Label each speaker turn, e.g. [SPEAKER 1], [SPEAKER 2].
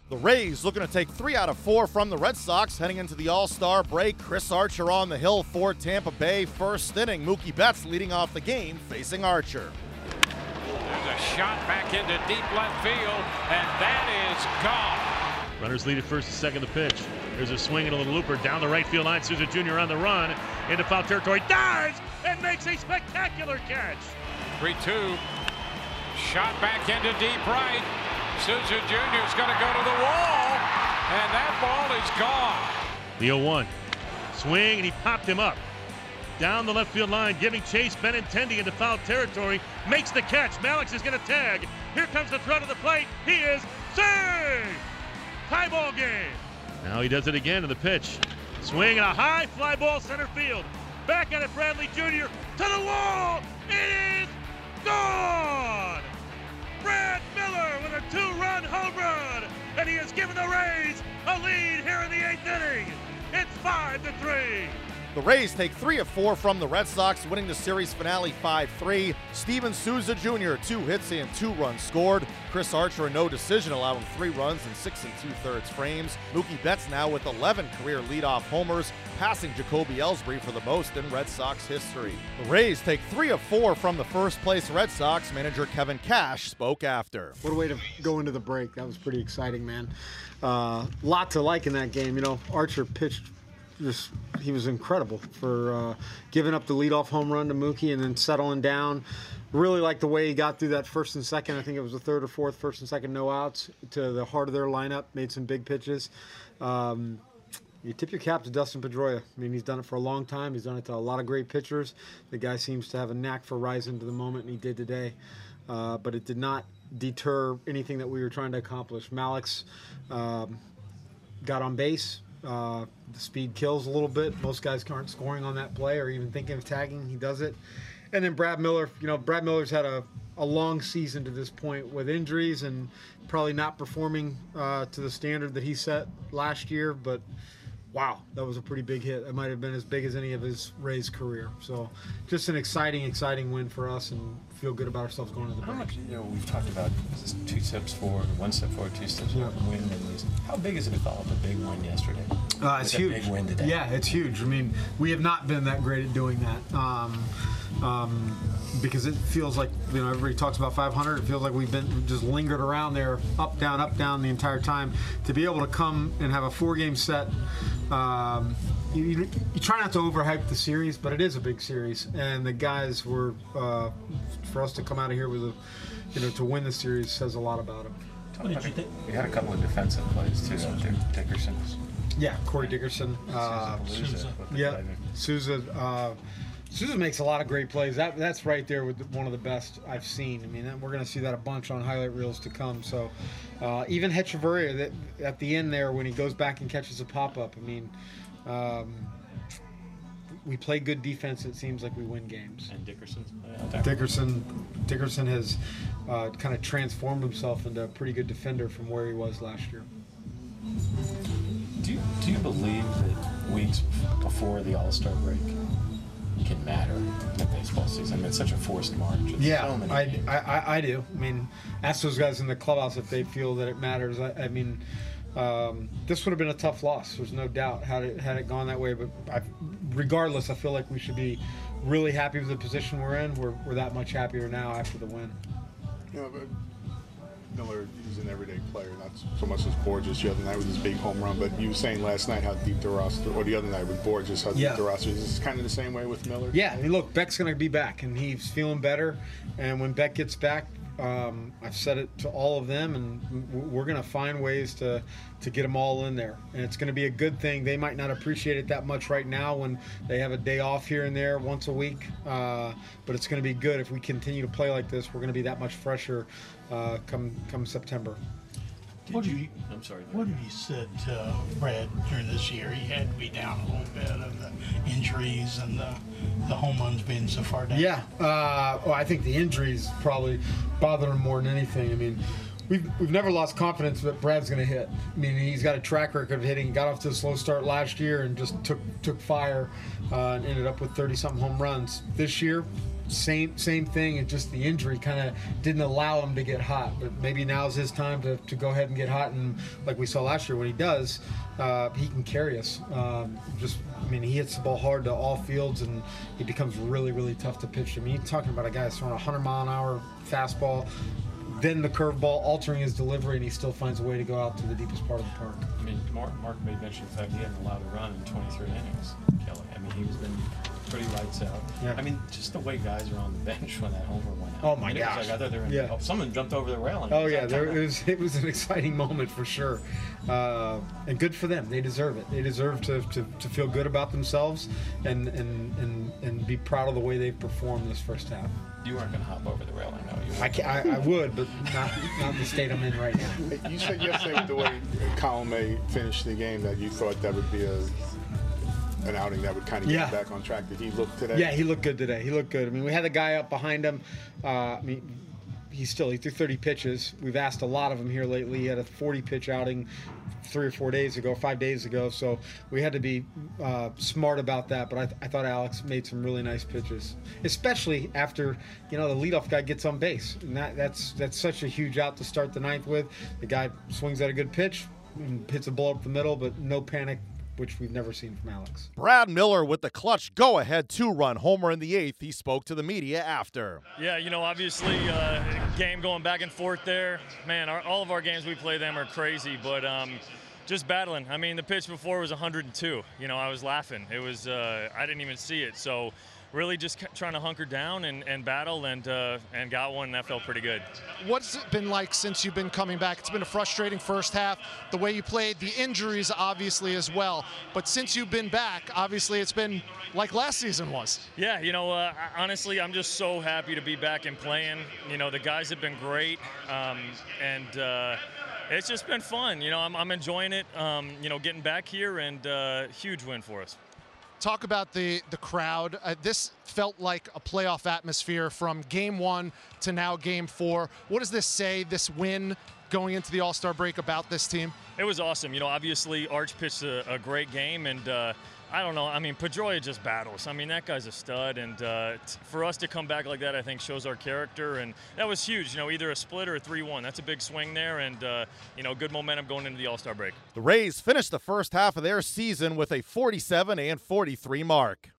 [SPEAKER 1] The Rays looking to take 3 out of 4 from the Red Sox heading into the All-Star break. Chris Archer on the hill for Tampa Bay. First inning, Mookie Betts leading off the game, facing Archer.
[SPEAKER 2] There's a shot back into deep left field, and that is gone.
[SPEAKER 3] Runners lead at first and second the pitch. There's a swing and a little looper down the right field line. Souza Jr. on the run into foul territory. Dives and makes a spectacular catch.
[SPEAKER 2] 3-2. Shot back into deep right. Souza Jr. is going to go to the wall, and that ball is gone.
[SPEAKER 3] The 0-1. Swing, and he popped him up. Down the left field line, giving chase. Benintendi into foul territory. Makes the catch. Malix is going to tag. Here comes the throw to the plate. He is saved. Tie ball game. Now he does it again to the pitch. Swing and a high fly ball center field. Back at it, Bradley Jr. to the wall. It is gone. Brad Miller with a 2-run home run, and he has given the Rays a lead here in the 8th inning. It's 5-3.
[SPEAKER 1] The Rays take 3 of 4 from the Red Sox, winning the series finale 5-3. Steven Souza Jr., 2 hits and 2 runs scored. Chris Archer, a no decision, allowing 3 runs in 6 2/3 frames. Mookie Betts now with 11 career leadoff homers, passing Jacoby Ellsbury for the most in Red Sox history. The Rays take 3 of 4 from the first place Red Sox. Manager Kevin Cash spoke after.
[SPEAKER 4] What a way to go into the break. That was pretty exciting, man. Lot to like in that game. You know, Archer pitched. He was incredible for giving up the leadoff home run to Mookie and then settling down. Really like the way he got through that first and second. I think it was the third or fourth first and second no outs to the heart of their lineup. Made some big pitches. You tip your cap to Dustin Pedroia. I mean, he's done it for a long time. He's done it to a lot of great pitchers. The guy seems to have a knack for rising to the moment, and he did today. But it did not deter anything that we were trying to accomplish. Malix got on base. The speed kills a little bit. Most guys aren't scoring on that play or even thinking of tagging. He does it. And then Brad Miller, you know, Brad Miller's had a long season to this point with injuries and probably not performing to the standard that he set last year. But, wow, that was a pretty big hit. It might have been as big as any of his Rays career. So just an exciting win for us and feel good about ourselves going into the break.
[SPEAKER 5] You know, we've talked about this 2 steps forward, 1 step forward, 2 steps forward, win and lose. How big is it to follow up a big win yesterday?
[SPEAKER 4] It's huge.
[SPEAKER 5] A big win today.
[SPEAKER 4] Yeah, it's huge. I mean, we have not been that great at doing that. Because it feels like, you know, everybody talks about 500. It feels like we've been just lingered around there, up, down the entire time. To be able to come and have a 4-game set, you try not to overhype the series, but it is a big series. And the guys were, for us to come out of here with a, you know, to win the series says a lot about them.
[SPEAKER 5] What did you think? We had a couple of defensive plays too. Dickerson.
[SPEAKER 4] Yeah, Corey Dickerson. Souza. Souza makes a lot of great plays. That's right there with one of the best I've seen. I mean, we're going to see that a bunch on highlight reels to come. So even Hechavarria, at the end there when he goes back and catches a pop-up, I mean, we play good defense. It seems like we win games.
[SPEAKER 5] And Dickerson's
[SPEAKER 4] Dickerson has kind of transformed himself into a pretty good defender from where he was last year.
[SPEAKER 5] Do you believe that weeks before the All-Star break can matter in the baseball season? I mean, it's such a forced march.
[SPEAKER 4] I do. I mean, ask those guys in the clubhouse if they feel that it matters. I mean, this would have been a tough loss. There's no doubt had it gone that way. But regardless, I feel like we should be really happy with the position we're in. We're that much happier now after the win.
[SPEAKER 6] You know, but Miller is an everyday player, not so much as Borges the other night with his big home run, but you were saying last night how deep the roster, or the other night with Borges, how deep the roster is. Is this kind of the same way with Miller?
[SPEAKER 4] Yeah, I mean, look, Beck's going to be back, and he's feeling better. And when Beck gets back, I've said it to all of them, and we're going to find ways to get them all in there. And it's going to be a good thing. They might not appreciate it that much right now when they have a day off here and there once a week, but it's going to be good if we continue to play like this. We're going to be that much fresher come September.
[SPEAKER 7] What have you said to Brad during this year? He had to be down a little bit of the injuries and the home runs being so far down.
[SPEAKER 4] Yeah, well, I think the injuries probably bother him more than anything. I mean, we've never lost confidence that Brad's going to hit. I mean, he's got a track record of hitting. He got off to a slow start last year and just took fire and ended up with 30-something home runs. This year, same thing, and just the injury kind of didn't allow him to get hot. But maybe now's his time to go ahead and get hot, and like we saw last year, when he does, he can carry us. He hits the ball hard to all fields, and he becomes really, really tough to pitch. I mean, you're talking about a guy that's throwing a 100-mile-an-hour fastball, then the curveball, altering his delivery, and he still finds a way to go out to the deepest part of the park.
[SPEAKER 5] I mean, Mark made mention of the fact he hadn't allowed a run in 23 innings, Kelly. I mean, he's been pretty lights out.
[SPEAKER 4] Yeah.
[SPEAKER 5] I mean, just the way guys are on the bench when that homer went out.
[SPEAKER 4] Oh, my
[SPEAKER 5] gosh.
[SPEAKER 4] gosh.
[SPEAKER 5] It was like, I thought they were someone jumped over the railing.
[SPEAKER 4] Oh, yeah, it was an exciting moment for sure. And good for them. They deserve it. They deserve to feel good about themselves and be proud of the way they've performed this first half.
[SPEAKER 5] You weren't going to hop over the railing, though.
[SPEAKER 4] I would, but not in the state I'm in right now.
[SPEAKER 6] You said yesterday with the way Colin May finished the game that you thought that would be an outing that would kind of get him back on track. Did he look today?
[SPEAKER 4] Yeah, he looked good today. He looked good. I mean, we had the guy up behind him. He threw 30 pitches. We've asked a lot of him here lately. He had a 40-pitch outing 5 days ago. So we had to be smart about that. But I thought Alex made some really nice pitches, especially after the leadoff guy gets on base. And that's such a huge out to start the ninth with. The guy swings at a good pitch and hits a ball up the middle, but no panic, which we've never seen from Alex.
[SPEAKER 1] Brad Miller with the clutch go-ahead 2-run homer in the eighth. He spoke to the media after.
[SPEAKER 8] Yeah, obviously, game going back and forth there. Man, all of our games we play them are crazy, but just battling. I mean, the pitch before was 102. I was laughing. It was I didn't even see it. So really just trying to hunker down and battle and got one, and that felt pretty good.
[SPEAKER 9] What's it been like since you've been coming back? It's been a frustrating first half, the way you played, the injuries obviously as well. But since you've been back, obviously it's been like last season was.
[SPEAKER 8] Yeah, honestly, I'm just so happy to be back and playing. The guys have been great, and it's just been fun. I'm enjoying it, getting back here, and huge win for us.
[SPEAKER 9] Talk about the crowd. This felt like a playoff atmosphere from game 1 to now game 4. What does this say, this win going into the All-Star break, about this team?
[SPEAKER 8] It was awesome. Obviously Arch pitched a great game, and I don't know. I mean, Pedroia just battles. I mean, that guy's a stud, and for us to come back like that, I think, shows our character, and that was huge. Either a split or a 3-1. That's a big swing there, and good momentum going into the All-Star break.
[SPEAKER 1] The Rays finished the first half of their season with a 47-43 mark.